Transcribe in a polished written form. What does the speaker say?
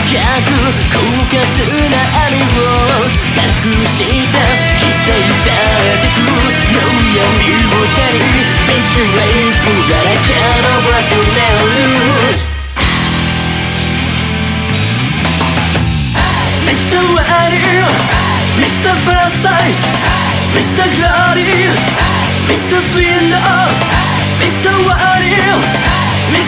狡猾な愛を隠した犠牲されてくの闇を手にビッチレイプだらけのブラックメールMr. Warrior Mr. Parasite Mr. Glory Mr. Swindler Mr. Warrior